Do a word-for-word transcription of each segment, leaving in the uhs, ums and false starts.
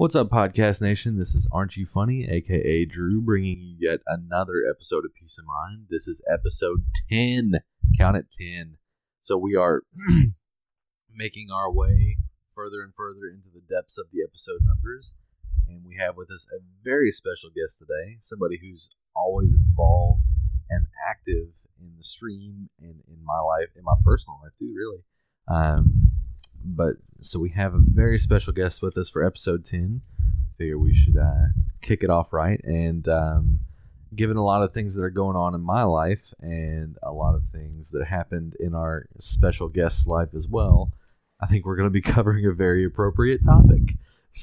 What's up, Podcast Nation? This is Aren't You Funny, aka Drew, bringing you yet another episode of Peace of Mind. This is episode ten. Count it, ten. So we are making our way further and further into the depths of the episode numbers. And we have with us a very special guest today, somebody who's always involved and active in the stream and in my life, in my personal life too, really. Um, but so we have a very special guest with us for episode ten. Figure we should uh, kick it off right. And um, given a lot of things that are going on in my life and a lot of things that happened in our special guest's life as well, I think we're going to be covering a very appropriate topic.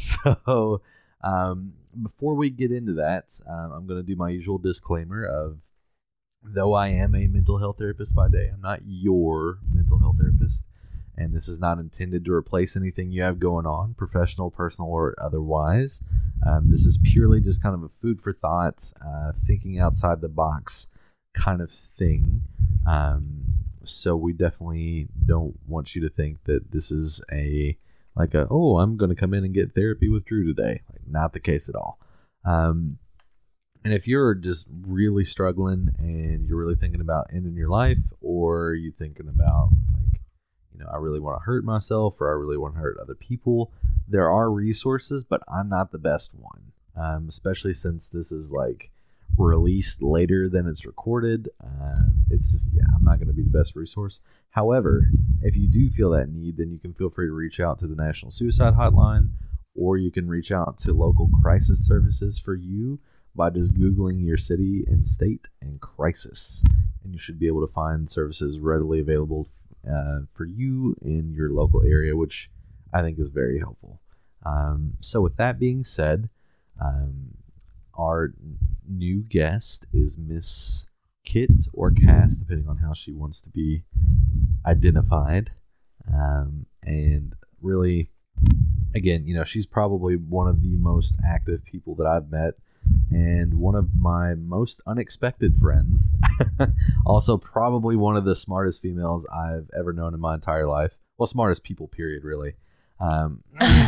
So um, before we get into that, um, I'm going to do my usual disclaimer of, though I am a mental health therapist by day, I'm not your mental health therapist. And this is not intended to replace anything you have going on, professional, personal, or otherwise. Um, this is purely just kind of a food for thought, uh, thinking outside the box kind of thing. Um, so we definitely don't want you to think that this is a, like a, oh, I'm going to come in and get therapy with Drew today. Like, not the case at all. Um, and if you're just really struggling and you're really thinking about ending your life, or you're thinking about, like, you know, I really want to hurt myself, or I really want to hurt other people, there are resources, but I'm not the best one, um, especially since this is like released later than it's recorded. Uh, it's just, yeah, I'm not going to be the best resource. However, if you do feel that need, then you can feel free to reach out to the National Suicide Hotline, or you can reach out to local crisis services for you by just Googling your city and state and crisis. And you should be able to find services readily available Uh, for you in your local area, which I think is very helpful. Um, so with that being said, um, our new guest is Miss Kit, or Cass, depending on how she wants to be identified. Um, and really, again, you know, she's probably one of the most active people that I've met, and one of my most unexpected friends. Also, probably one of the smartest females I've ever known in my entire life. Well, smartest people, period, really. Um,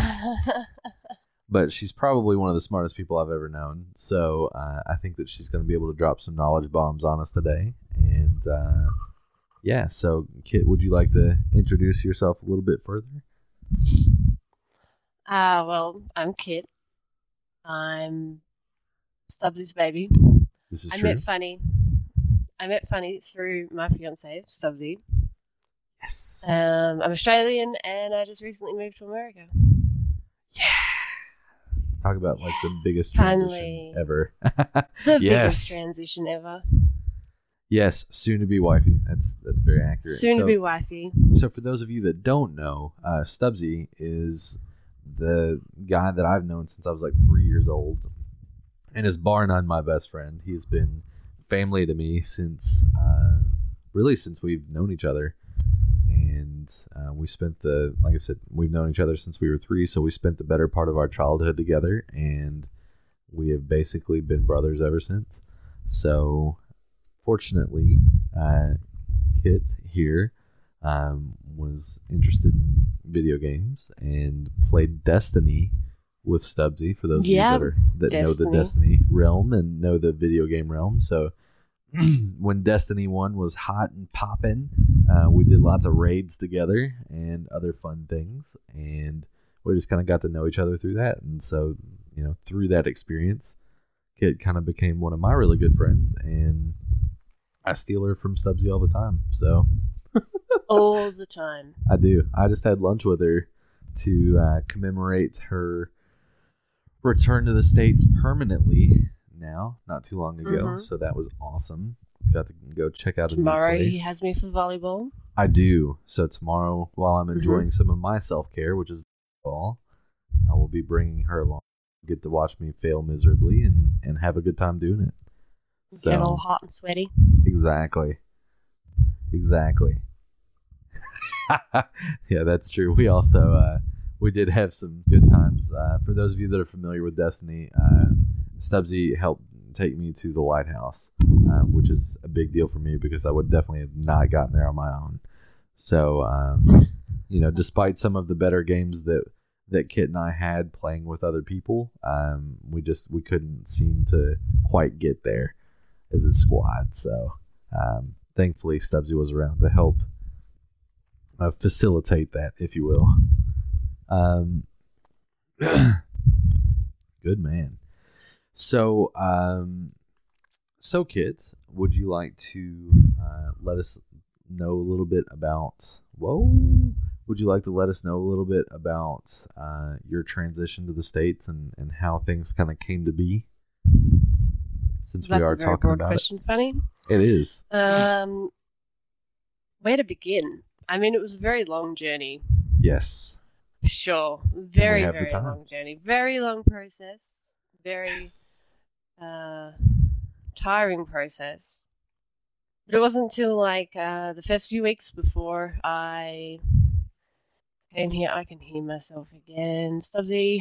but she's probably one of the smartest people I've ever known. So uh, I think that she's going to be able to drop some knowledge bombs on us today. And uh, yeah, so Kit, would you like to introduce yourself a little bit further? Uh, well, I'm Kit. I'm Stubbsy's baby. This is I true. met Funny. I met Funny through my fiance, Stubbsy. Yes. Um, I'm Australian, and I just recently moved to America. Yeah. Talk about like the biggest Finally. transition ever. The Yes. biggest transition ever. Yes, soon to be wifey. That's that's very accurate. Soon so, to be wifey. So for those of you that don't know, uh, Stubbsy is the guy that I've known since I was like three years old, and is bar none my best friend. He's been family to me since, uh, really since we've known each other. And uh, we spent the, like I said, we've known each other since we were three, so we spent the better part of our childhood together, and we have basically been brothers ever since. So, fortunately, uh, Kit here um, was interested in video games and played Destiny with Stubbsy, for those Yeah, of you that, are, that know the Destiny. Destiny realm and know the video game realm. So when Destiny one was hot and popping, uh, we did lots of raids together and other fun things, and we just kind of got to know each other through that. And so, you know, through that experience, Kit kind of became one of my really good friends, and I steal her from Stubbsy all the time. So All the time. I do. I just had lunch with her to uh, commemorate her return to the States permanently now, not too long ago. Mhm. So that was awesome. Got to go check out a new Tomorrow place. he has me for volleyball. I do. So tomorrow, while I'm enjoying Mhm. some of my self-care, which is volleyball, I will be bringing her along. Get to watch me fail miserably and, and have a good time doing it. So, Get all hot and sweaty. Exactly. Exactly. Yeah, that's true. We also uh, we did have some good times. Uh, for those of you that are familiar with Destiny, uh, Stubbsy helped take me to the lighthouse, uh, which is a big deal for me because I would definitely have not gotten there on my own. So, um, you know, despite some of the better games that that Kit and I had playing with other people. Um, we just we couldn't seem to quite get there as a squad. So um, thankfully, Stubbsy was around to help uh, facilitate that, if you will. Um, good man. So, um, so Kit, would you like to uh, let us know a little bit about? Whoa. Would you like to let us know a little bit about uh, your transition to the States and, and how things kind of came to be? Since That's we are a very talking broad about question, it. Funny. It is. Um, where to begin? I mean, it was a very long journey. Yes. For sure. Very, have the very time. long journey. Very long process. Very uh, tiring process. But it wasn't until like uh, the first few weeks before I came here. I can hear myself again. Stubbsy.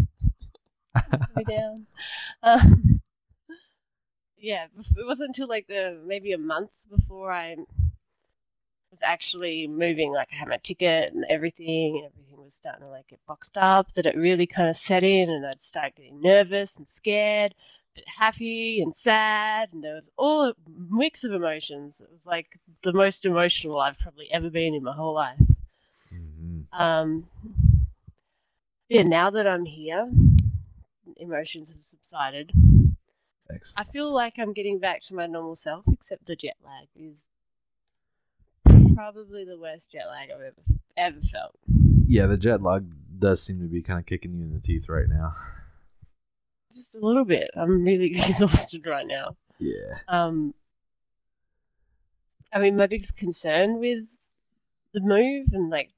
Me down. Um, yeah, it wasn't until like the maybe a month before I was actually moving. Like I had my ticket and everything, and everything was starting to like get boxed up. That it really kind of set in, and I'd start getting nervous and scared, but happy and sad, and there was all a mix of emotions. It was like the most emotional I've probably ever been in my whole life. Mm-hmm. Um, yeah, now that I'm here, emotions have subsided. Excellent. I feel like I'm getting back to my normal self, except the jet lag is probably the worst jet lag I've ever ever felt. Yeah, the jet lag does seem to be kind of kicking you in the teeth right now. Just a little bit. I'm really exhausted right now. Yeah. Um, I mean, my biggest concern with the move and like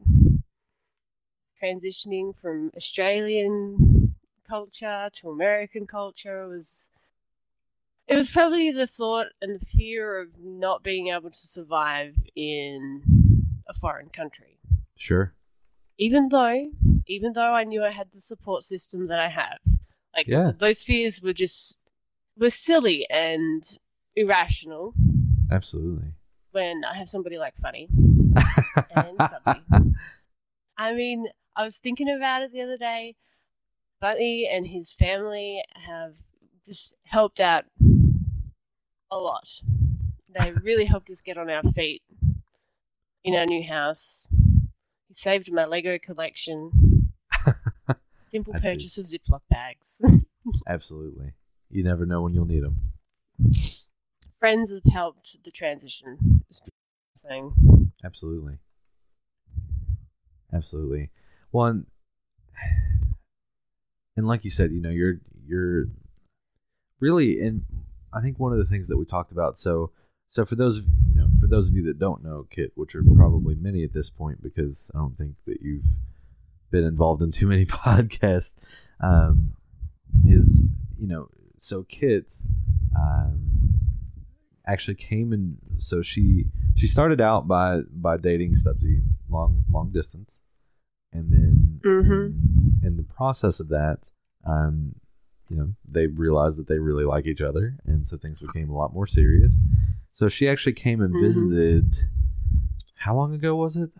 transitioning from Australian culture to American culture was it was probably the thought and the fear of not being able to survive in a foreign country. Sure. Even though, even though I knew I had the support system that I have, like Yeah. those fears were just were silly and irrational. Absolutely. When I have somebody like Funny and Stubbsy. I mean, I was thinking about it the other day. Bunny and his family have just helped out a lot. They really helped us get on our feet in our new house. He saved my Lego collection. Simple I purchase of Ziploc bags. Absolutely. You never know when you'll need them. Friends have helped the transition. Saying. Absolutely. Absolutely. One, and like you said, you know, you're you're really, and I think one of the things that we talked about. So, so for those of you know, for those of you that don't know Kit, which are probably many at this point, because I don't think that you've been involved in too many podcasts, um, is you know, so Kit, um, actually came in. So she she started out by by dating Stubbsy long long distance, and then mm-hmm. in, in the process of that, um, you know, they realized that they really like each other, and so things became a lot more serious. So she actually came and mm-hmm. visited. How long ago was it?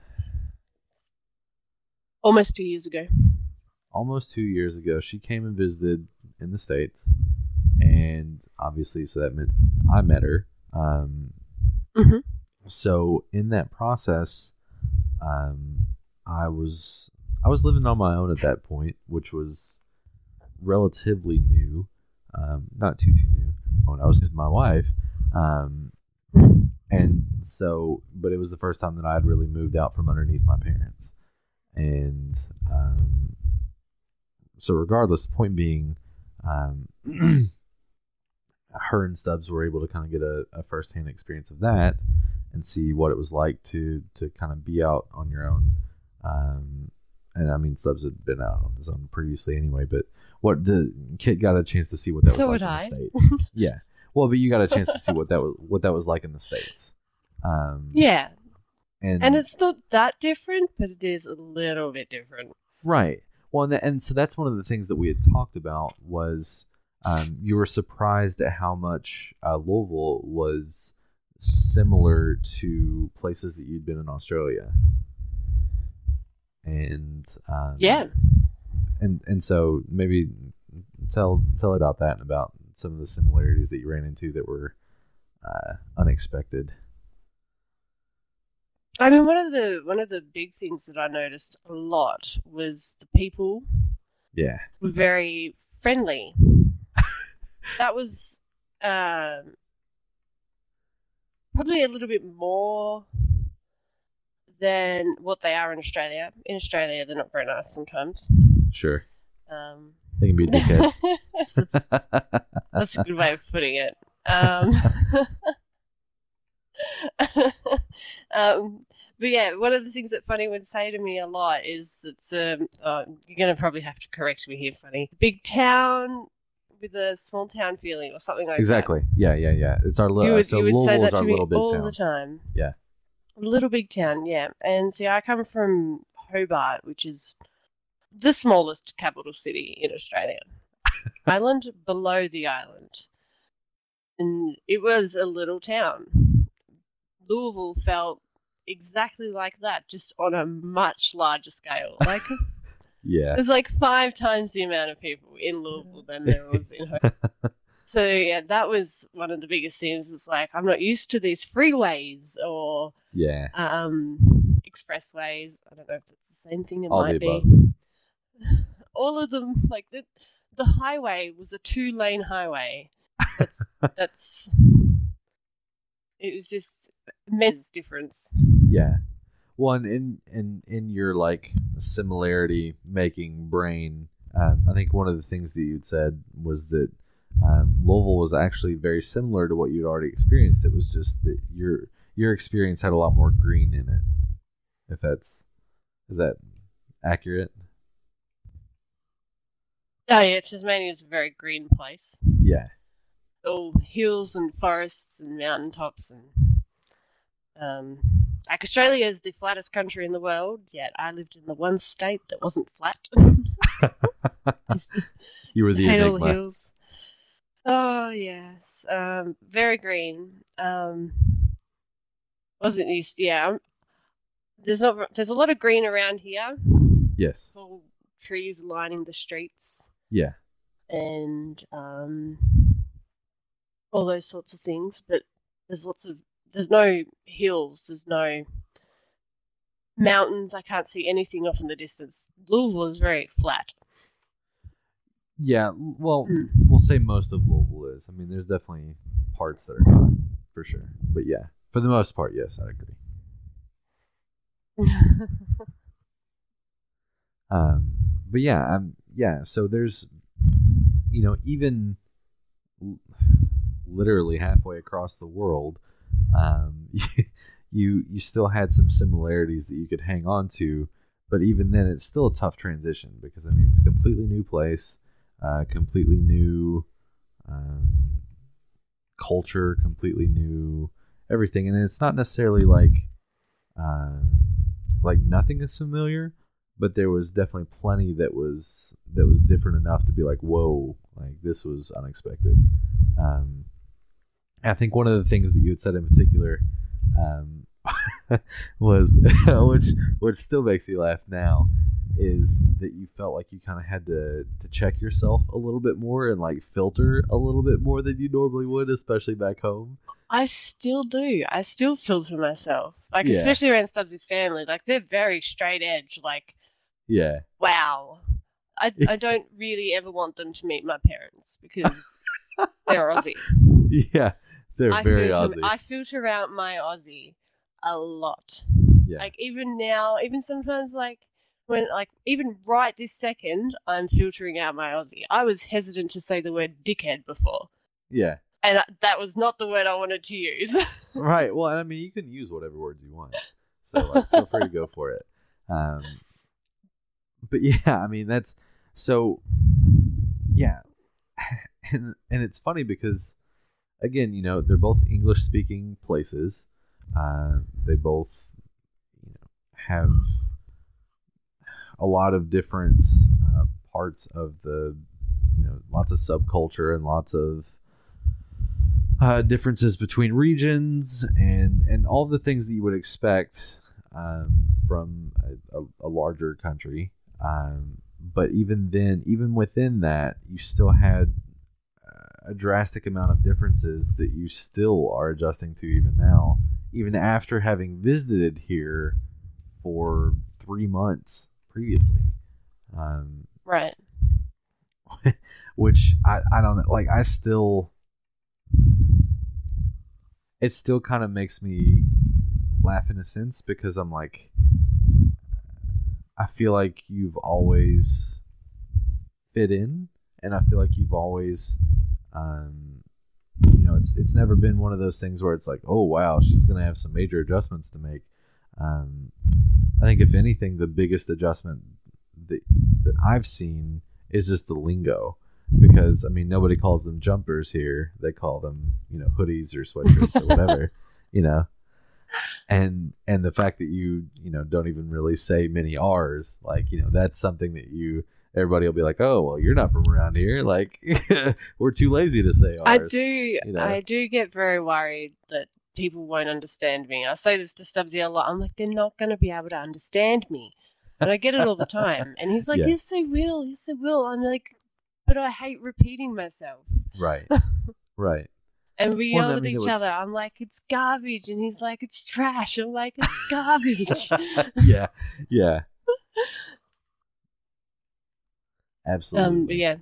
Almost two years ago. Almost two years ago, she came and visited in the States, and obviously, so that meant I met her. Um, mm-hmm. So in that process, um, I was I was living on my own at that point, which was relatively new, um, not too too new. When I was with my wife, um, and so, but it was the first time that I had really moved out from underneath my parents, and um, so regardless, the point being, um, her and Stubbs were able to kind of get a, a first-hand experience of that and see what it was like to to kind of be out on your own. Um, and I mean, Stubbs had been out on his own previously anyway, but what the Kit got a chance to see what that so was like in I. the States. Yeah. Well, but you got a chance to see what that was what that was like in the States. Um, yeah. And and it's not that different, but it is a little bit different. Right. Well, and, that, and so that's one of the things that we had talked about was um, you were surprised at how much uh, Louisville was similar to places that you'd been in Australia. And um, yeah, and and so maybe tell tell about that and about some of the similarities that you ran into that were uh, unexpected. I mean, one of the one of the big things that I noticed a lot was the people Yeah. were very friendly. That was um, probably a little bit more than what they are in Australia. In Australia, they're not very nice sometimes. Sure. Um, They can be dickheads. that's, that's a good way of putting it. Um, um, but yeah, one of the things that Funny would say to me a lot is it's um, oh, you're going to probably have to correct me here, Funny. Big town with a small town feeling or something like Exactly. that. Yeah, yeah, yeah. It's our little. You would, So you would say Louisville that is our to me little big all town. the time. Yeah. Little big town, yeah. And see, I come from Hobart, which is the smallest capital city in Australia. Island below the island. And it was a little town. Louisville felt exactly like that, just on a much larger scale. Like, Yeah. there's like five times the amount of people in Louisville than there was in Hobart. So yeah, that was one of the biggest things. It's like, I'm not used to these freeways or Yeah. um, expressways. I don't know if it's the same thing. It All might the be. above. All of them, like the the highway was a two lane highway. That's that's. It was just immense difference. Yeah. One in in in your like similarity making brain. Um, I think one of the things that you'd said was that um, Louisville was actually very similar to what you'd already experienced. It was just that your your experience had a lot more green in it. If that's is that accurate? Oh yeah, Tasmania is a very green place. Yeah. All hills and forests and mountaintops and um, like Australia is the flattest country in the world. Yet I lived in the one state that wasn't flat. You were the Hail enigma. Hills. Oh yes, um, very green. Um, wasn't used. To, yeah, there's not. There's a lot of green around here. Yes. It's all trees lining the streets. Yeah. And um, all those sorts of things. But there's lots of. There's no hills. There's no mountains. I can't see anything off in the distance. Louisville is very flat. Yeah, well, Mm. we'll say most of Louisville is. I mean, there's definitely parts that are not, for sure. But yeah, for the most part, yes, I agree. Um, but yeah, um, yeah. So there's, you know, even l- literally halfway across the world, um, you you still had some similarities that you could hang on to. But even then, it's still a tough transition because I mean, it's a completely new place. Uh, completely new um, culture, completely new everything, and it's not necessarily like uh, like nothing is familiar, but there was definitely plenty that was that was different enough to be like, whoa, like this was unexpected. Um, I think one of the things that you had said in particular um, was, which which still makes me laugh now, is that you felt like you kind of had to to check yourself a little bit more and like filter a little bit more than you normally would, especially back home. I still do. I still filter myself. Like, Yeah. especially around Stubbs' family. Like, they're very straight edge. Like, Yeah. wow. I, I don't really ever want them to meet my parents because they're Aussie. Yeah. They're I very filter, Aussie. I filter out my Aussie a lot. Yeah. Like, even now, even sometimes, like, when, like, even right this second, I'm filtering out my Aussie. I was hesitant to say the word dickhead before. Yeah. And that was not the word I wanted to use. Right. Well, I mean, you can use whatever words you want. So like, feel free to go for it. Um, but yeah, I mean, that's so, yeah. And, and it's funny because, again, you know, they're both English speaking places. Uh, they both, you know, have a lot of different uh, parts of the, you know, lots of subculture and lots of uh, differences between regions and, and all the things that you would expect um, from a, a, a larger country. Um, but even then, even within that, you still had a drastic amount of differences that you still are adjusting to even now, even after having visited here for three months previously. Um, right. Which I, I don't know. Like, I still, it still kind of makes me laugh in a sense because I'm like, I feel like you've always fit in, and I feel like you've always, um, you know, it's it's never been one of those things where it's like, oh wow, she's gonna have some major adjustments to make. Um, I think if anything, the biggest adjustment that that I've seen is just the lingo, because I mean nobody calls them jumpers here; they call them, you know, hoodies or sweatshirts or whatever, you know. And and the fact that you you know don't even really say many R's, like, you know, that's something that you everybody will be like, oh well, you're not from around here, like we're too lazy to say R's. I do you know? I do get very worried that people won't understand me. I say this to Stubbsy a lot. I'm like, they're not going to be able to understand me, and I get it all the time. And he's like, Yeah. yes they will, yes they will. I'm like, but I hate repeating myself. Right, right. And we Well, yell I at mean, it each was- other. I'm like, it's garbage. And he's like, it's trash. I'm like, it's garbage. Yeah, yeah. Absolutely. um, but yeah.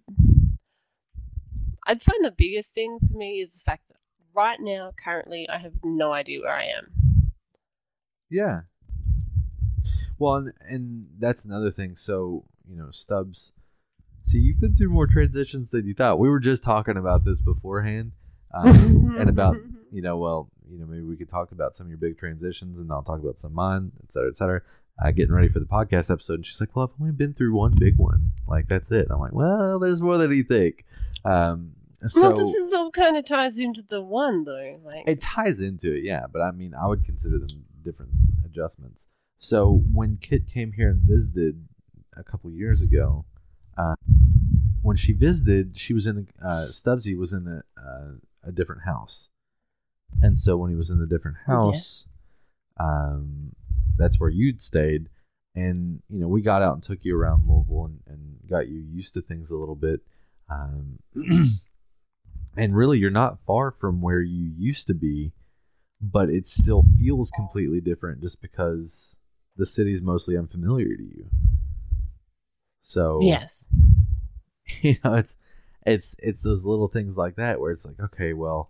I'd find the biggest thing for me is the fact that right now, currently, I have no idea where I am. Yeah. Well, and, and that's another thing. So, you know, Stubbs, see, you've been through more transitions than you thought. We were just talking about this beforehand, um, and about, you know, well, you know, maybe we could talk about some of your big transitions, and I'll talk about some of mine, et cetera, et cetera. Uh, getting ready for the podcast episode, and she's like, well, I've only been through one big one. Like, that's it. I'm like, well, there's more than you think. Um, so Well, this is all kind of ties into the one, though. Like, it ties into it, yeah. But I mean, I would consider them different adjustments. So when Kit came here and visited a couple years ago, uh, when she visited, she was in a, uh, Stubbsy was in a, uh, a different house, and so when he was in the different house, yeah. um, that's where you'd stayed, and you know we got out and took you around Louisville and, and got you used to things a little bit. Um, and really, you're not far from where you used to be, but it still feels completely different just because the city's mostly unfamiliar to you. So yes, you know, it's it's it's those little things like that where it's like, okay, well,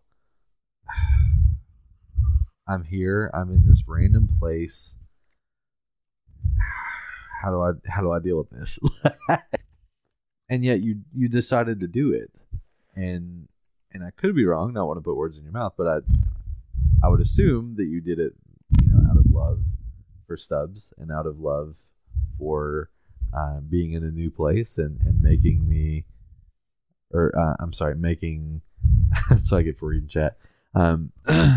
I'm here, I'm in this random place. How do I how do I deal with this? And yet you you decided to do it, and and I could be wrong. Not want to put words in your mouth, but I I would assume that you did it, you know, out of love for Stubbs and out of love for uh, being in a new place and, and making me, or uh, I'm sorry, making. That's what I get for reading chat, um,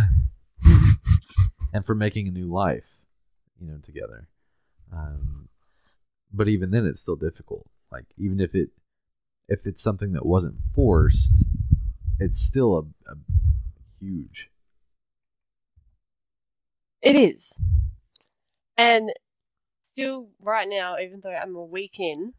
and for making a new life, you know, together. Um, but even then, it's still difficult. Like even if it if it's something that wasn't forced, it's still a, a huge. it is. And still, right now, even though I'm a week in,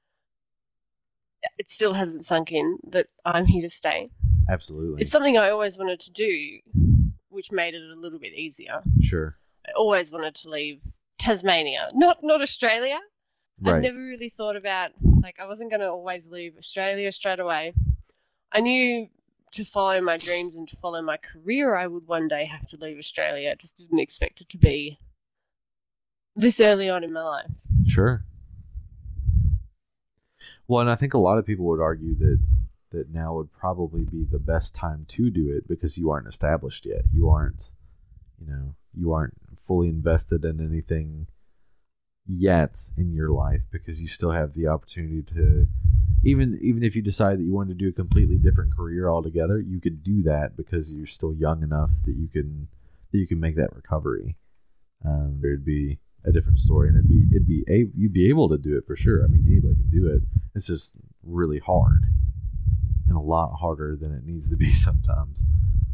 it still hasn't sunk in that I'm here to stay. Absolutely. It's something I always wanted to do, which made it a little bit easier. Sure. I always wanted to leave Tasmania, not not Australia. Right. I've never really thought about, like, I wasn't going to always leave Australia straight away. I knew to follow my dreams and to follow my career, I would one day have to leave Australia. I just didn't expect it to be this early on in my life. Sure. Well, and I think a lot of people would argue that that now would probably be the best time to do it because you aren't established yet. You aren't, you know, you aren't fully invested in anything yet in your life because you still have the opportunity to, even even if you decide that you want to do a completely different career altogether, you could do that because you're still young enough that you can that you can make that recovery. Um, there'd be a different story, and it'd be it'd be a you'd be able to do it for sure. I mean, anybody can do it. It's just really hard, and a lot harder than it needs to be sometimes.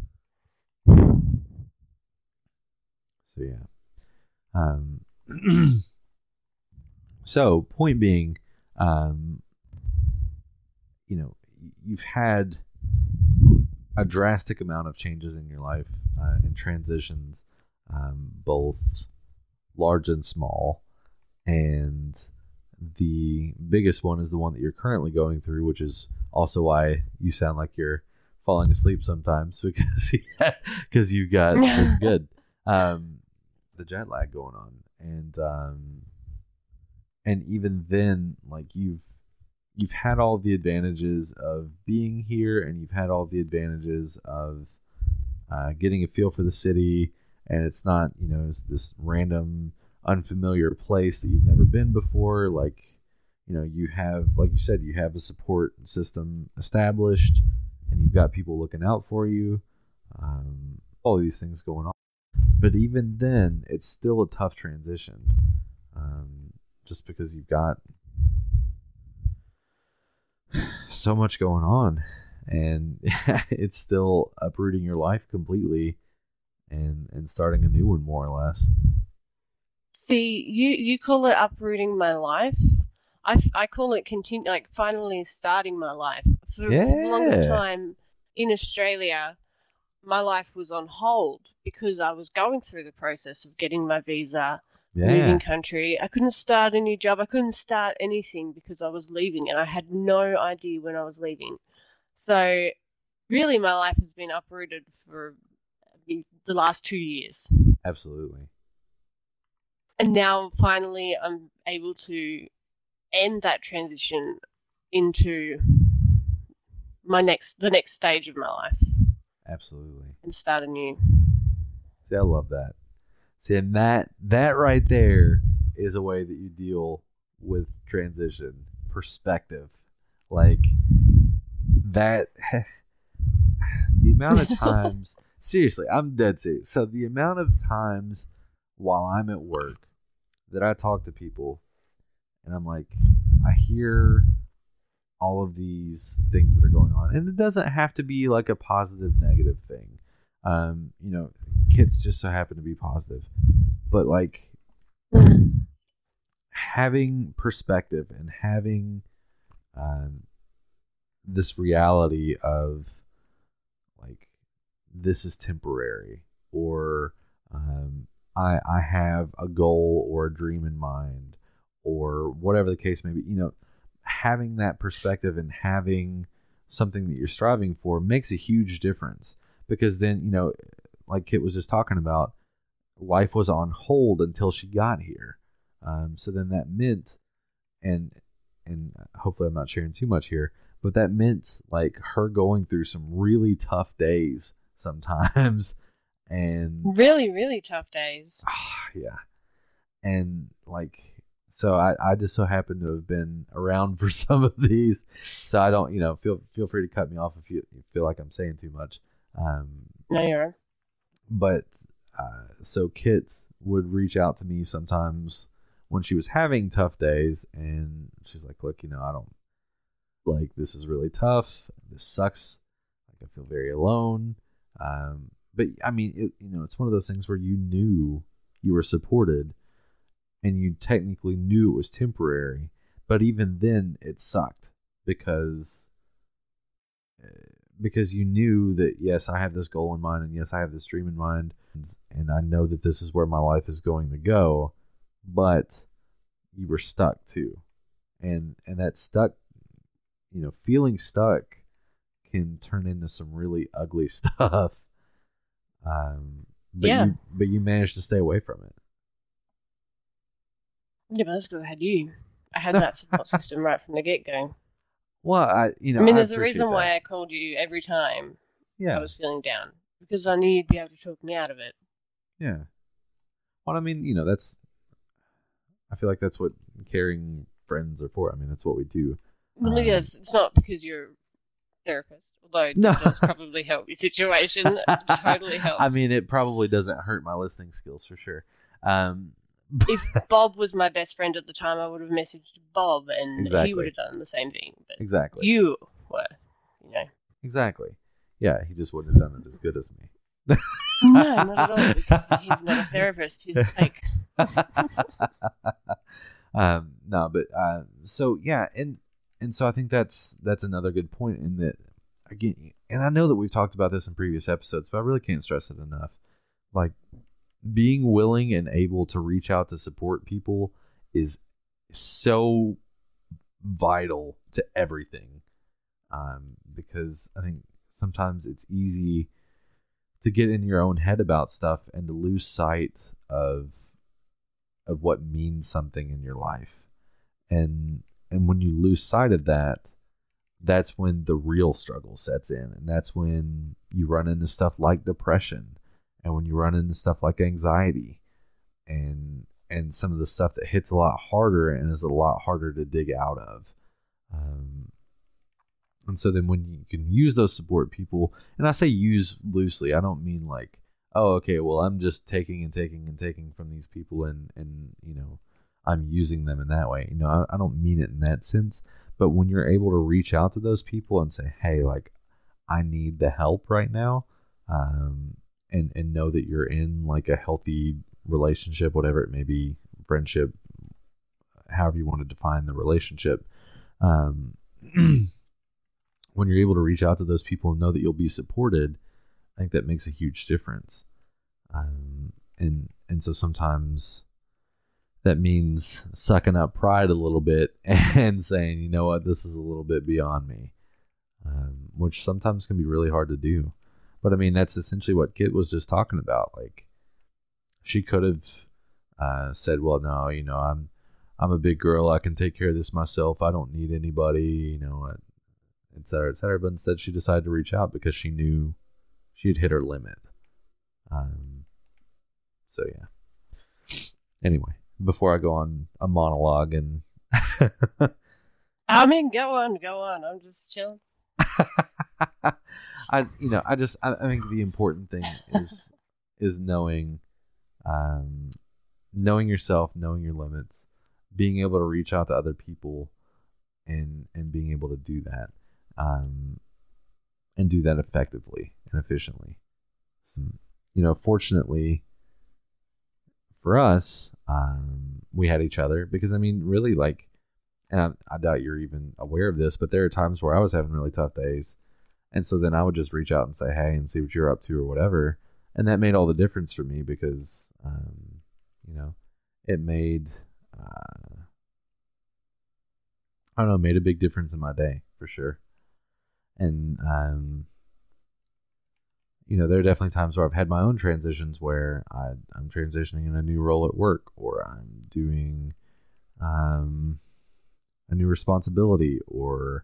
So yeah. Um. So point being, um, you know, you've had a drastic amount of changes in your life uh, and transitions, um, both large and small. And the biggest one is the one that you're currently going through, which is also why you sound like you're falling asleep sometimes because because you got good um, the jet lag going on, and um, and even then, like you've you've had all the advantages of being here, and you've had all the advantages of uh, getting a feel for the city, and it's not, you know, it's this random unfamiliar place that you've never been before. Like, you know, you have, like you said, you have a support system established, and you've got people looking out for you. Um, all these things going on, but even then, it's still a tough transition, um, just because you've got so much going on, and it's still uprooting your life completely, and and starting a new one, more or less. See, you, you call it uprooting my life. I, I call it continue, like finally starting my life. For, Yeah. for the longest time in Australia, my life was on hold because I was going through the process of getting my visa, Yeah. moving country. I couldn't start a new job. I couldn't start anything because I was leaving, and I had no idea when I was leaving. So really, my life has been uprooted for the last two years. Absolutely. And now finally I'm able to end that transition into my next the next stage of my life. Absolutely. And start anew. See, I love that. See, and that that right there is a way that you deal with transition. Perspective. Like that the amount of times seriously, I'm dead serious. So the amount of times while I'm at work that I talk to people and I'm like, I hear all of these things that are going on, and it doesn't have to be like a positive negative thing. Um, you know, kids just so happen to be positive, but like having perspective and having um, this reality of like, this is temporary, or um, I I have a goal or a dream in mind, or whatever the case may be. You know, having that perspective and having something that you're striving for makes a huge difference, because then, you know, like Kit was just talking about, life was on hold until she got here. Um, so then that meant, and and hopefully I'm not sharing too much here, but that meant like her going through some really tough days sometimes. And really, really tough days. Yeah. And like, so I, I just so happen to have been around for some of these. So I don't, you know, feel feel free to cut me off if you, you feel like I'm saying too much. Um, no, you're right. But uh, so Kit would reach out to me sometimes when she was having tough days, and she's like, look, you know, I don't, like, this is really tough. This sucks. Like, I feel very alone. Um, but I mean, it, you know, it's one of those things where you knew you were supported, and you technically knew it was temporary, but even then it sucked because because you knew that, yes, I have this goal in mind, and yes, I have this dream in mind, and I know that this is where my life is going to go, but you were stuck too. And and that stuck, you know, feeling stuck can turn into some really ugly stuff. Um, but yeah. you but you managed to stay away from it. Yeah, but that's because I had you. I had that support system right from the get-go. Well, I you know I mean, I there's a reason that. why I called you every time yeah. I was feeling down, because I knew you'd be able to talk me out of it. Yeah. Well, I mean, you know, that's, I feel like that's what caring friends are for. I mean, that's what we do. Well, um, yes, it's not because you're a therapist, although no. it does probably help your situation. It totally helps. I mean, it probably doesn't hurt my listening skills for sure. Um, if Bob was my best friend at the time, I would have messaged Bob, and exactly. he would have done the same thing. But exactly. You were, you know. Exactly. Yeah, he just wouldn't have done it as good as me. No, not at all, because he's not a therapist. He's like... um, no, but uh, so yeah, and and so I think that's that's another good point in that again, and I know that we've talked about this in previous episodes, but I really can't stress it enough. Like being willing and able to reach out to support people is so vital to everything. Um, because I think sometimes it's easy to get in your own head about stuff and to lose sight of of what means something in your life. And and when you lose sight of that, that's when the real struggle sets in. And that's when you run into stuff like depression, and when you run into stuff like anxiety, and and some of the stuff that hits a lot harder and is a lot harder to dig out of. Um, and so then when you can use those support people, and I say use loosely, I don't mean like, oh, okay, well, I'm just taking and taking and taking from these people, and, and you know, I'm using them in that way. You know, I, I don't mean it in that sense, but when you're able to reach out to those people and say, hey, like, I need the help right now, um, and, and know that you're in like a healthy relationship, whatever it may be, friendship, however you want to define the relationship, um, when you're able to reach out to those people and know that you'll be supported, I think that makes a huge difference. Um, and and so sometimes that means sucking up pride a little bit and saying, you know what, this is a little bit beyond me, um, which sometimes can be really hard to do. But I mean, that's essentially what Kit was just talking about. Like, she could have uh, said, well, no, you know, I'm I'm a big girl. I can take care of this myself. I don't need anybody, you know, et cetera, et cetera. But instead, she decided to reach out because she knew she had hit her limit. Um, so, yeah. Anyway, before I go on a monologue and... I mean, go on, go on. I'm just chilling. I, you know, I just, I, I think the important thing is, is knowing, um, knowing yourself, knowing your limits, being able to reach out to other people, and and being able to do that, um, and do that effectively and efficiently. So, you know, fortunately for us, um, we had each other because, I mean, really, like, and I, I doubt you're even aware of this, but there are times where I was having really tough days. And so then I would just reach out and say, hey, and see what you're up to or whatever. And that made all the difference for me because, um, you know, it made, uh, I don't know, made a big difference in my day for sure. And, um, you know, there are definitely times where I've had my own transitions where I, I'm transitioning in a new role at work, or I'm doing um, a new responsibility, or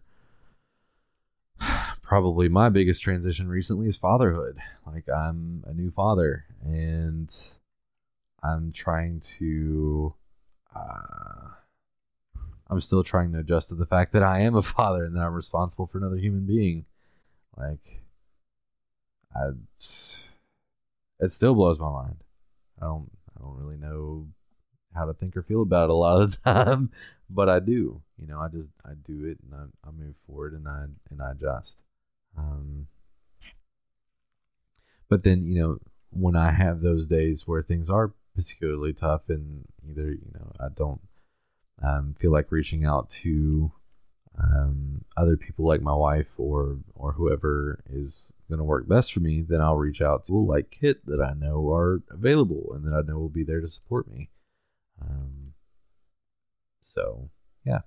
probably my biggest transition recently is fatherhood. Like, I'm a new father, and I'm trying to, uh, I'm still trying to adjust to the fact that I am a father and that I'm responsible for another human being. Like, I, it still blows my mind. I don't, I don't really know how to think or feel about it a lot of the time, but I do. You know, I just, I do it, and I, I move forward, and I, and I adjust. Um, but then, you know, when I have those days where things are particularly tough, and either, you know, I don't um, feel like reaching out to um, other people like my wife or or whoever is going to work best for me, then I'll reach out to people like Kit that I know are available and that I know will be there to support me. Um, so, yeah.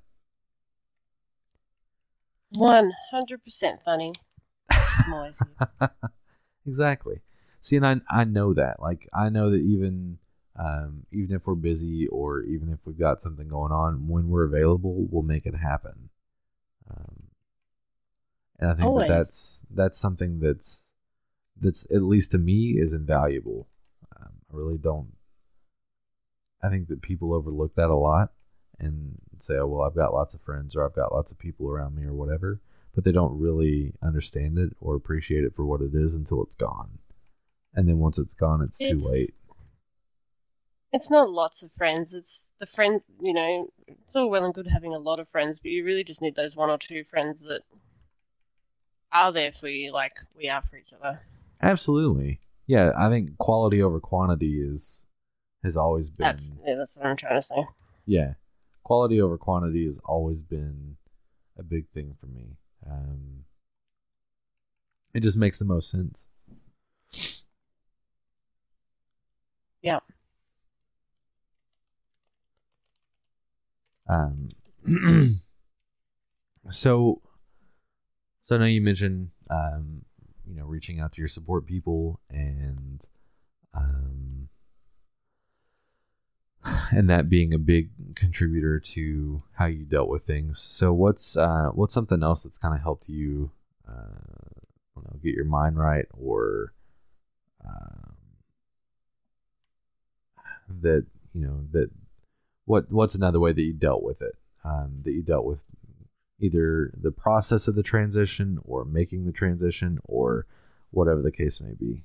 one hundred percent funny. I'm always here. Exactly. See, and I, I know that. Like, I know that even um, even if we're busy, or even if we've got something going on, when we're available, we'll make it happen. Um, and I think Always. that that's that's something that's that's at least to me is invaluable. Um, I really don't. I think that people overlook that a lot and say, "Oh, well, I've got lots of friends, or I've got lots of people around me, or whatever," but they don't really understand it or appreciate it for what it is until it's gone. And then once it's gone, it's, it's too late. It's not lots of friends. It's the friends, you know, it's all well and good having a lot of friends, but you really just need those one or two friends that are there for you like we are for each other. Absolutely. Yeah, I think quality over quantity is has always been... That's, yeah, that's what I'm trying to say. Yeah. quality over quantity has always been a big thing for me. Um, it just makes the most sense. Yeah. Um, so, so I know you mentioned, um, you know, reaching out to your support people and, um, and that being a big contributor to how you dealt with things. So what's, uh, what's something else that's kind of helped you, uh, I don't know, get your mind right, or, um, that, you know, that, what, what's another way that you dealt with it? Um, that you dealt with either the process of the transition or making the transition or whatever the case may be.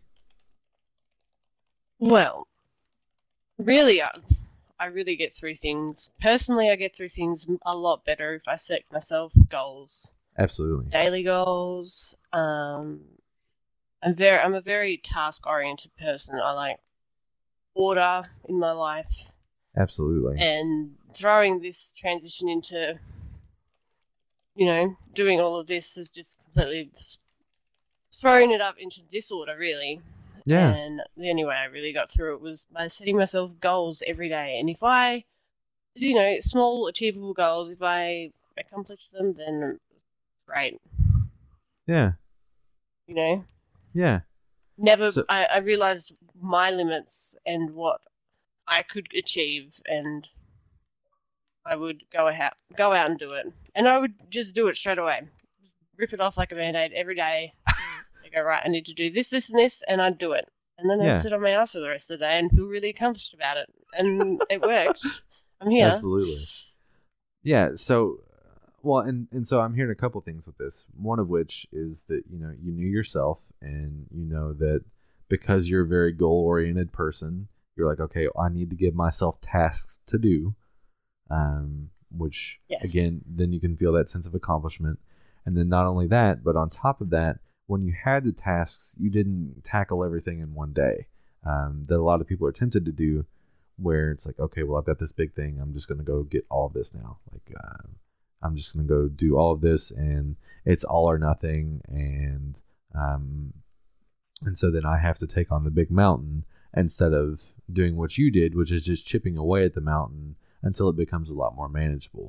Well, really, I, I really get through things. Personally, I get through things a lot better if I set myself goals. Absolutely. Daily goals. Um, I'm very, I'm a very task-oriented person. I like order in my life. Absolutely. And throwing this transition into, you know, doing all of this is just completely throwing it up into disorder, really. Yeah. And the only way I really got through it was by setting myself goals every day. And if I, you know, small achievable goals, if I accomplish them, then great. Yeah. You know? Yeah. Never, So, I, I realized my limits and what I could achieve, and I would go out, go out and do it. And I would just do it straight away. Rip it off like a Band-Aid every day. I go, right, I need to do this, this, and this, and I'd do it. And then yeah. I'd sit on my ass for the rest of the day and feel really accomplished about it. And it worked. I'm here. Absolutely. Yeah, so, well, and, and so I'm hearing a couple things with this. One of which is that, you know, you knew yourself, and you know that because you're a very goal-oriented person, you're like, okay, I need to give myself tasks to do, um, which, yes. again, then you can feel that sense of accomplishment. And then not only that, but on top of that, when you had the tasks, you didn't tackle everything in one day. Um, that a lot of people are tempted to do, where it's like, okay, well, I've got this big thing. I'm just going to go get all of this now. Like, uh, I'm just going to go do all of this, and it's all or nothing. And, um, and so then I have to take on the big mountain instead of doing what you did, which is just chipping away at the mountain until it becomes a lot more manageable.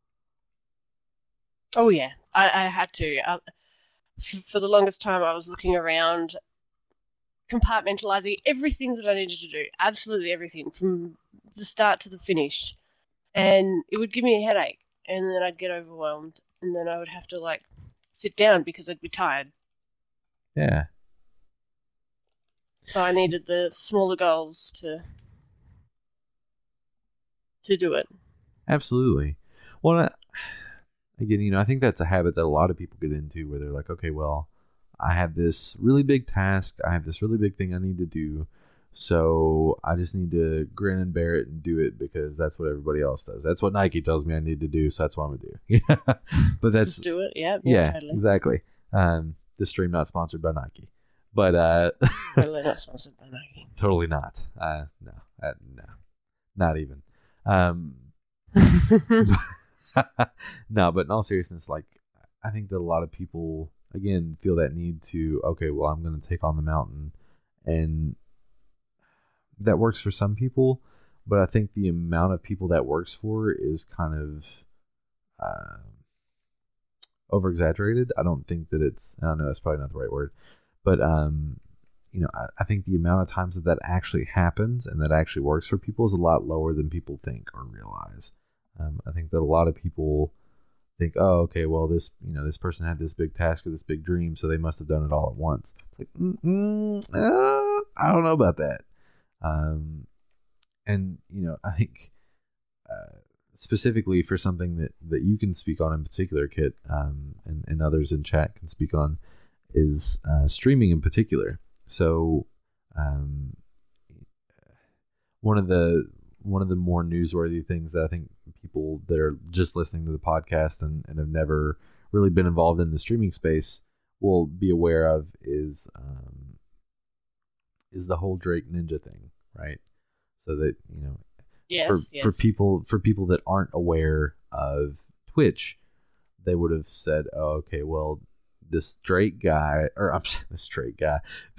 Oh, yeah. I, I had to. I, for the longest time, I was looking around, compartmentalizing everything that I needed to do. Absolutely everything, from the start to the finish. And it would give me a headache. And then I'd get overwhelmed. And then I would have to, like, sit down because I'd be tired. Yeah. So I needed the smaller goals to to do it. Absolutely. Well, I, again, you know, I think that's a habit that a lot of people get into, where they're like, okay, well, I have this really big task. I have this really big thing I need to do. So I just need to grin and bear it and do it because that's what everybody else does. That's what Nike tells me I need to do. So that's what I'm going to do. But that's, just do it. Yeah. Yeah, yeah totally. Exactly. Um, this stream not sponsored by Nike, but, uh, totally not sponsored by Nike. Totally not. Uh, no, uh, no, not even. Um, no, but in all seriousness, like, I think that a lot of people, again, feel that need to, okay, well, I'm going to take on the mountain, and that works for some people, but I think the amount of people that works for is kind of uh, over exaggerated. I don't think that it's, I don't know, that's probably not the right word, but um, you know, I, I think the amount of times that that actually happens and that actually works for people is a lot lower than people think or realize. Um, I think that a lot of people think, oh, okay, well, this, you know, this person had this big task or this big dream, so they must have done it all at once. It's like, mm uh, I don't know about that. Um, and, you know, I think uh, specifically for something that, that you can speak on in particular, Kit, um, and, and others in chat can speak on, is uh, streaming in particular. So um, one of the one of the more newsworthy things that I think people that are just listening to the podcast and, and have never really been involved in the streaming space will be aware of is um, is the whole Drake Ninja thing, right? So that, you know, Yes, for yes. for people for people that aren't aware of Twitch, they would have said, "Oh, okay, well, this Drake guy, or I'm this Drake guy,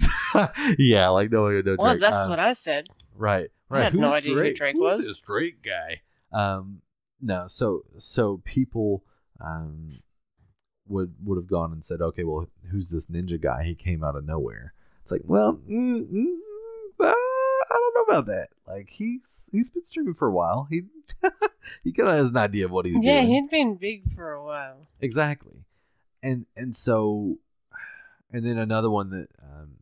yeah, like no, no Drake. Well, that's um, what I said. right, I right. had no Who's idea who Drake? Drake Who's was. this Drake guy? Um, no, so so people um would would have gone and said, okay, well, who's this ninja guy? He came out of nowhere. It's like, well, mm, mm, uh, I don't know about that. Like he's he's been streaming for a while. He he kind of has an idea of what he's Yeah, doing. he'd been big for a while. Exactly, and and so, and then another one that um,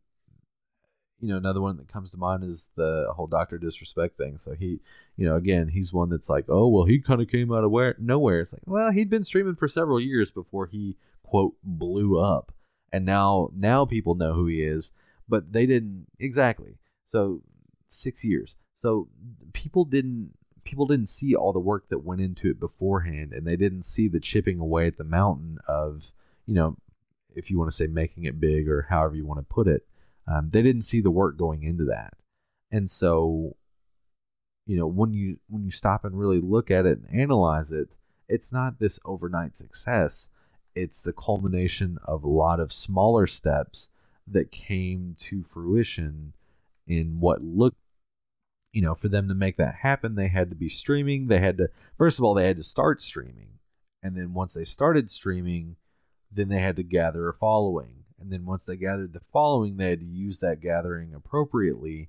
you know, another one that comes to mind is the whole Doctor Disrespect thing. So he, you know, again, he's one that's like, oh well, he kind of came out of where nowhere. It's like, well, he'd been streaming for several years before he quote blew up, and now now people know who he is, but they didn't exactly. So six years. So people didn't people didn't see all the work that went into it beforehand, and they didn't see the chipping away at the mountain of, you know, if you want to say making it big or however you want to put it. Um, they didn't see the work going into that. And so, you know, when you when you stop and really look at it and analyze it, it's not this overnight success. It's the culmination of a lot of smaller steps that came to fruition in what looked, you know, for them to make that happen, they had to be streaming. They had to, first of all, they had to start streaming. And then once they started streaming, then they had to gather a following. And then once they gathered the following, they had to use that gathering appropriately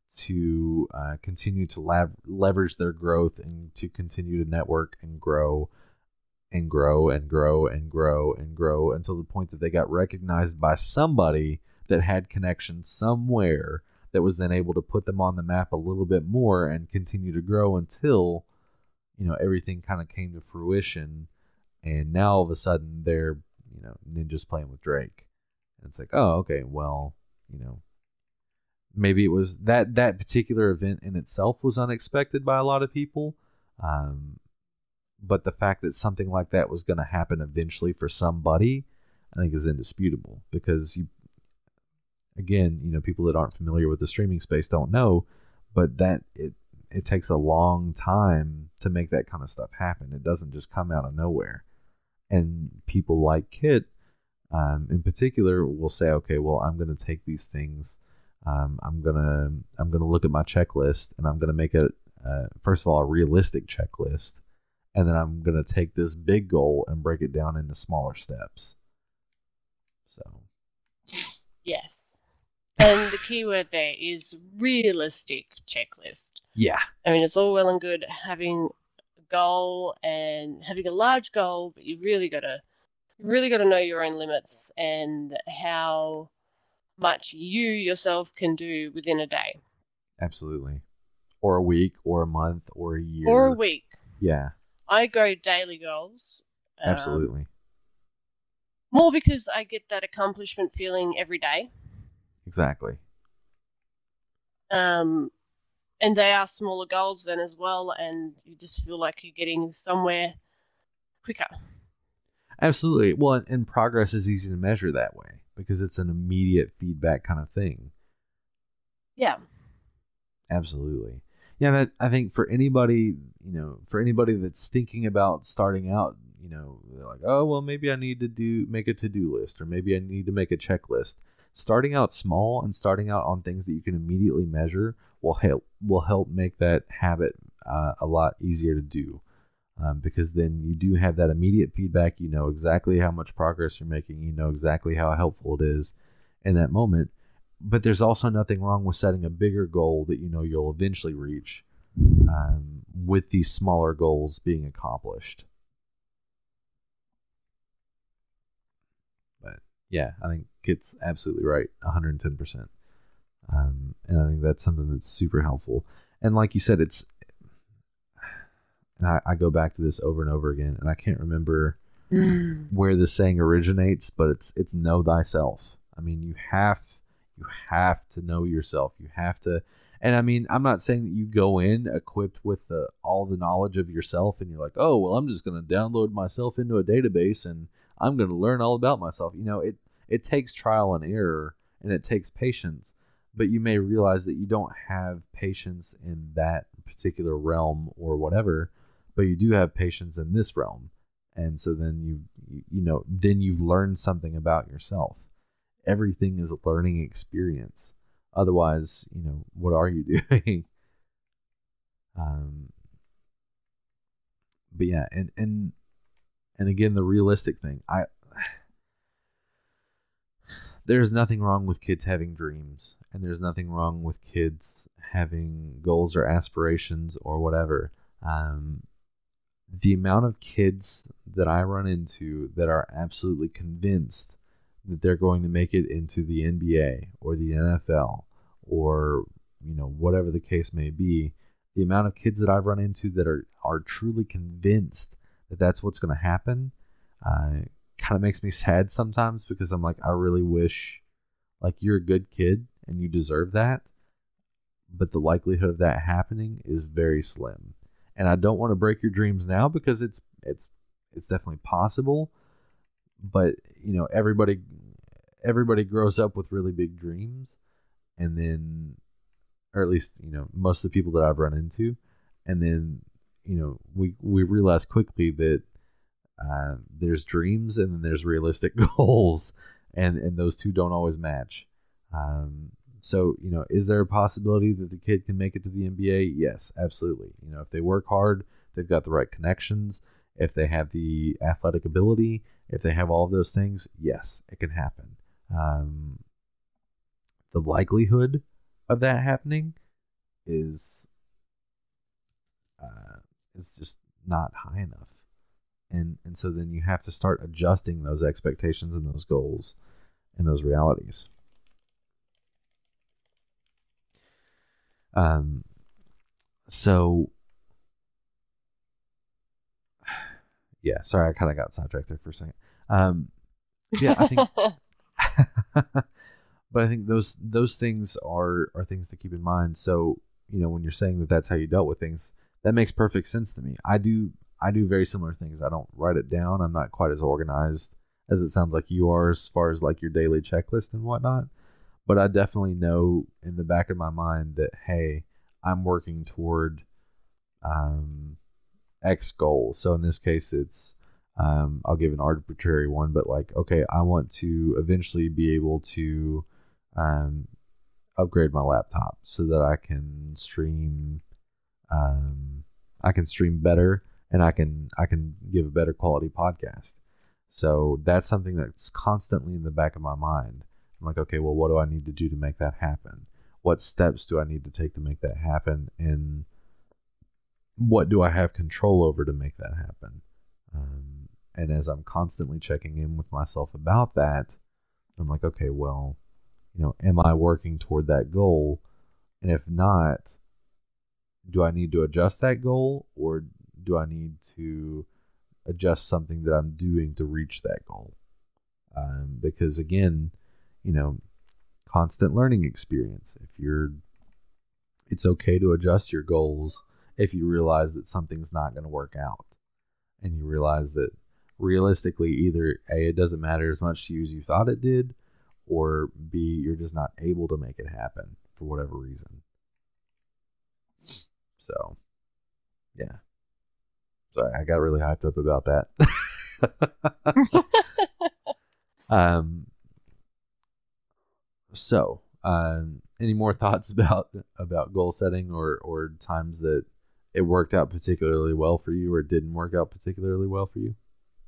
to uh, continue to lab- leverage their growth and to continue to network and grow and grow and grow and grow and grow until the point that they got recognized by somebody that had connections somewhere that was then able to put them on the map a little bit more and continue to grow until, you know, everything kind of came to fruition. And now all of a sudden they're, you know, ninjas playing with Drake. And it's like, oh, okay, well, you know, maybe it was that that particular event in itself was unexpected by a lot of people. Um, but the fact that something like that was going to happen eventually for somebody, I think is indisputable, because you, again, you know, people that aren't familiar with the streaming space don't know, but that it it takes a long time to make that kind of stuff happen. It doesn't just come out of nowhere. And people like Kit, um, in particular, will say, okay, well, I'm going to take these things. Um, I'm gonna I'm gonna look at my checklist, and I'm gonna make it uh, first of all a realistic checklist, and then I'm gonna take this big goal and break it down into smaller steps. So, yes, and the key word there is realistic checklist. Yeah, I mean, it's all well and good having a goal and having a large goal, but you really gotta you really gotta know your own limits and how much you yourself can do within a day. Absolutely. Or a week, or a month, or a year. Or a week. Yeah. I go daily goals. Absolutely. Um, more because I get that accomplishment feeling every day. Exactly. Um, and they are smaller goals then as well, and you just feel like you're getting somewhere quicker. Absolutely. Well, and progress is easy to measure that way, because it's an immediate feedback kind of thing. Yeah. Absolutely. Yeah, and I, I think for anybody, you know, for anybody that's thinking about starting out, you know, they're like, oh, well, maybe I need to do make a to-do list, or maybe I need to make a checklist. Starting out small and starting out on things that you can immediately measure will help will help make that habit uh, a lot easier to do. Um, because then you do have that immediate feedback. You know exactly how much progress you're making. You know exactly how helpful it is in that moment. But there's also nothing wrong with setting a bigger goal that you know you'll eventually reach, um, with these smaller goals being accomplished. But yeah, I think Kit's absolutely right, one hundred ten percent. Um, and I think that's something that's super helpful. And like you said, it's and I, I go back to this over and over again, and I can't remember where the saying originates, but it's it's know thyself. I mean, you have you have to know yourself. You have to, and I mean, I'm not saying that you go in equipped with the, all the knowledge of yourself, and you're like, oh, well, I'm just going to download myself into a database, and I'm going to learn all about myself. You know, it it takes trial and error, and it takes patience, but you may realize that you don't have patience in that particular realm or whatever, but you do have patience in this realm. And so then you, you, you know, then you've learned something about yourself. Everything is a learning experience. Otherwise, you know, what are you doing? um, but yeah, and, and, and again, the realistic thing, I, there's nothing wrong with kids having dreams, and there's nothing wrong with kids having goals or aspirations or whatever. Um, the amount of kids that I run into that are absolutely convinced that they're going to make it into the N B A or the N F L or, you know, whatever the case may be, the amount of kids that I've run into that are, are truly convinced that that's what's going to happen, uh, kind of makes me sad sometimes, because I'm like, I really wish, like, you're a good kid and you deserve that, but the likelihood of that happening is very slim. And I don't want to break your dreams now, because it's it's it's definitely possible, but you know, everybody everybody grows up with really big dreams, and then, or at least, you know, most of the people that I've run into, and then, you know, we we realize quickly that Uh, there's dreams and then there's realistic goals, and and those two don't always match. Um, so, you know, is there a possibility that the kid can make it to the N B A? Yes, absolutely. You know, if they work hard, they've got the right connections, if they have the athletic ability, if they have all of those things, yes, it can happen. Um, the likelihood of that happening is uh, is just not high enough. And and so then you have to start adjusting those expectations and those goals and those realities. Um. So, yeah. Sorry, I kind of got sidetracked there for a second. Um. Yeah, I think. But I think those those things are are things to keep in mind. So, you know, when you're saying that that's how you dealt with things, that makes perfect sense to me. I do. I do very similar things. I don't write it down. I'm not quite as organized as it sounds like you are, as far as like your daily checklist and whatnot. But I definitely know in the back of my mind that, hey, I'm working toward um, X goal. So in this case, it's, um, I'll give an arbitrary one, but like, okay, I want to eventually be able to um, upgrade my laptop so that I can stream, um, I can stream better. And I can I can give a better quality podcast. So that's something that's constantly in the back of my mind. I'm like, okay, well, what do I need to do to make that happen? What steps do I need to take to make that happen? And what do I have control over to make that happen? Um, and as I'm constantly checking in with myself about that, I'm like, okay, well, you know, am I working toward that goal? And if not, do I need to adjust that goal, or do I need to adjust something that I'm doing to reach that goal? Um, because again, you know, constant learning experience. If you're, it's okay to adjust your goals if you realize that something's not going to work out, and you realize that realistically, either A, it doesn't matter as much to you as you thought it did, or B, you're just not able to make it happen for whatever reason. So, yeah. Sorry, I got really hyped up about that. um. So, um, any more thoughts about about goal setting, or or times that it worked out particularly well for you, or it didn't work out particularly well for you?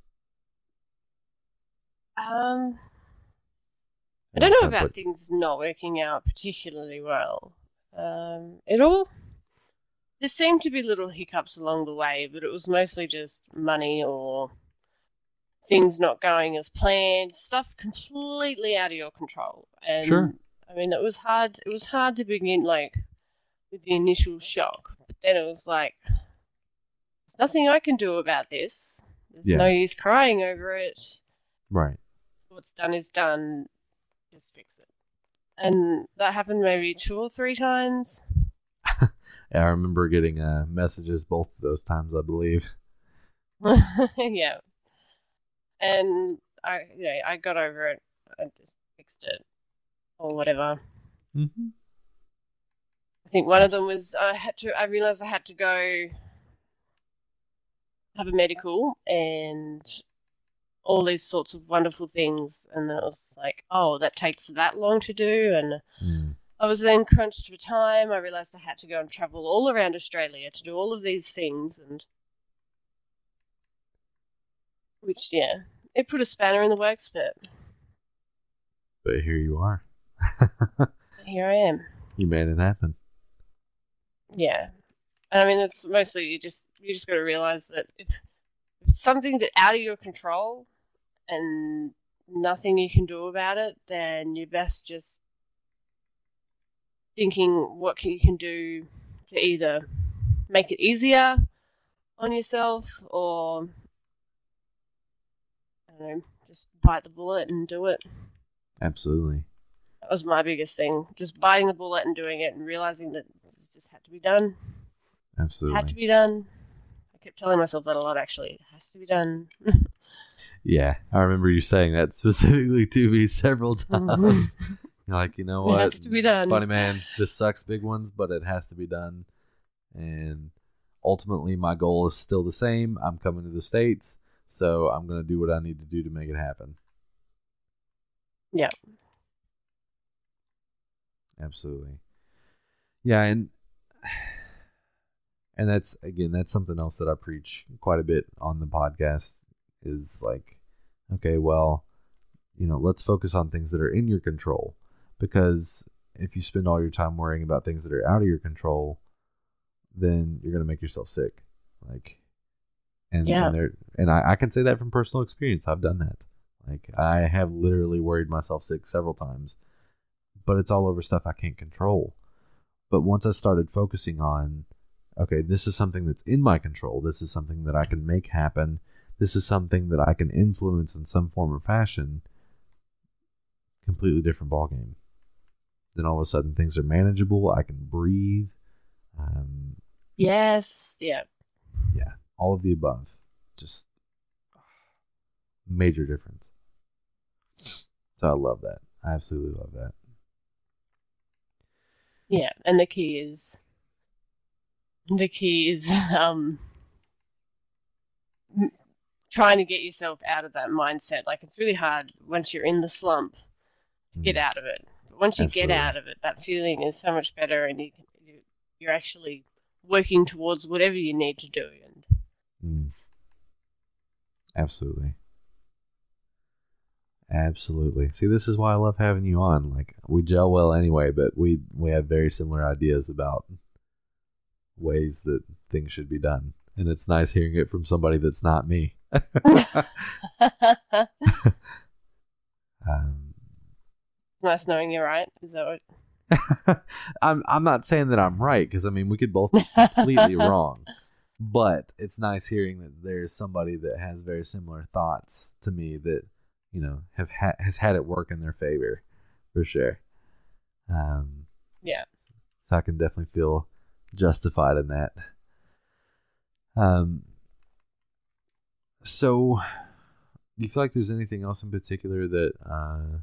Um, I don't know about things not working out particularly well. Um, it all. There seemed to be little hiccups along the way, but it was mostly just money or things not going as planned, stuff completely out of your control. And Sure. I mean, it was hard. It was hard to begin, like, with the initial shock, but then it was like, there's nothing I can do about this. There's Yeah. no use crying over it. Right. What's done is done. Just fix it. And that happened maybe two or three times. Yeah, I remember getting uh, messages both of those times, I believe. Yeah. And I, you know, I got over it. I just fixed it, or whatever. Mm-hmm. I think one of them was I had to. I realized I had to go have a medical and all these sorts of wonderful things, and then it was like, oh, that takes that long to do, and Mm. I was then crunched for time. I realized I had to go and travel all around Australia to do all of these things, and which, yeah, it put a spanner in the works, but But here you are. here I am. You made it happen. Yeah. And I mean, it's mostly you just you just got to realize that if it's something that's out of your control and nothing you can do about it, then you're best just thinking what you can do to either make it easier on yourself or, I don't know, just bite the bullet and do it. Absolutely. That was my biggest thing. Just biting the bullet and doing it and realizing that this just had to be done. Absolutely. Had to be done. I kept telling myself that a lot, actually. It has to be done. Yeah, I remember you saying that specifically to me several times. You're like, you know what? It has to be done. Funny man, this sucks, big ones, but it has to be done. And ultimately, my goal is still the same. I'm coming to the States, so I'm going to do what I need to do to make it happen. Yeah. Absolutely. Yeah, and and that's, again, that's something else that I preach quite a bit on the podcast is like, okay, well, you know, let's focus on things that are in your control, because if you spend all your time worrying about things that are out of your control, then you're going to make yourself sick. Like, and, yeah. and, there, and I, I can say that from personal experience. I've done that. Like, I have literally worried myself sick several times, but it's all over stuff I can't control. But once I started focusing on, okay, this is something that's in my control. This is something that I can make happen. This is something that I can influence in some form or fashion. Completely different ballgame. Then all of a sudden things are manageable. I can breathe. Um, yes. Yeah. Yeah. All of the above. Just major difference. So I love that. I absolutely love that. Yeah. And the key is, the key is, um, trying to get yourself out of that mindset. Like, it's really hard once you're in the slump to get out of it. But once you Absolutely. get out of it, that feeling is so much better, and you can, you, you're actually working towards whatever you need to do. And mm. Absolutely. Absolutely. See, this is why I love having you on. Like, we gel well anyway, but we we have very similar ideas about ways that things should be done. And it's nice hearing it from somebody that's not me. um, nice knowing you're right. Is that what? I'm I'm not saying that I'm right, because I mean we could both be completely wrong, but it's nice hearing that there's somebody that has very similar thoughts to me that, you know, have ha- has had it work in their favor, for sure. Um, yeah. So I can definitely feel justified in that. Um. So, do you feel like there's anything else in particular that uh,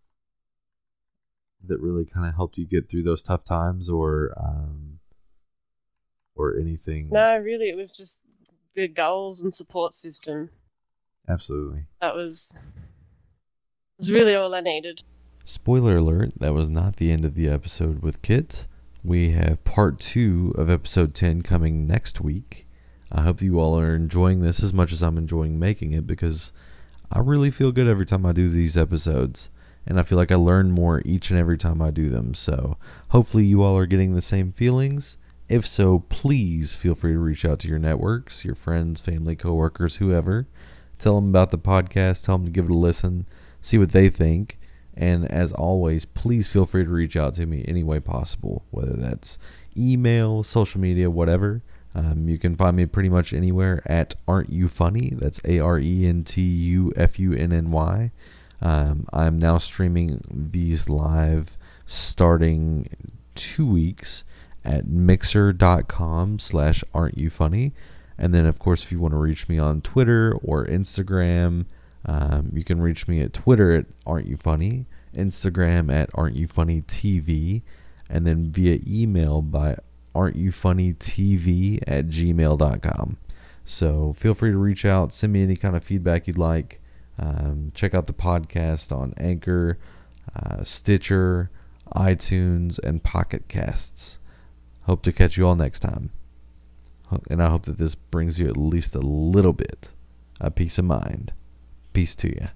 that really kind of helped you get through those tough times, or um, or anything? No, really, it was just the goals and support system. Absolutely. That was was really all I needed. Spoiler alert, that was not the end of the episode with Kit. We have part two of episode ten coming next week. I hope you all are enjoying this as much as I'm enjoying making it, because I really feel good every time I do these episodes, and I feel like I learn more each and every time I do them. So hopefully you all are getting the same feelings. If so, please feel free to reach out to your networks, your friends, family, coworkers, whoever. Tell them about the podcast, tell them to give it a listen, see what they think. And as always, please feel free to reach out to me any way possible, whether that's email, social media, whatever. Um, you can find me pretty much anywhere at Aren't You Funny. That's A R E N T U F U N N Y. Um, I'm now streaming these live starting two weeks at mixer.com slash Aren't You Funny. And then, of course, if you want to reach me on Twitter or Instagram, um, you can reach me at Twitter at Aren't You Funny, Instagram at Aren't You Funny T V. and then via email by aren't you funny T V at gmail dot com. So feel free to reach out, send me any kind of feedback you'd like. Um, check out the podcast on Anchor, uh, Stitcher, iTunes, and Pocket Casts. Hope to catch you all next time. And I hope that this brings you at least a little bit of peace of mind. Peace to you.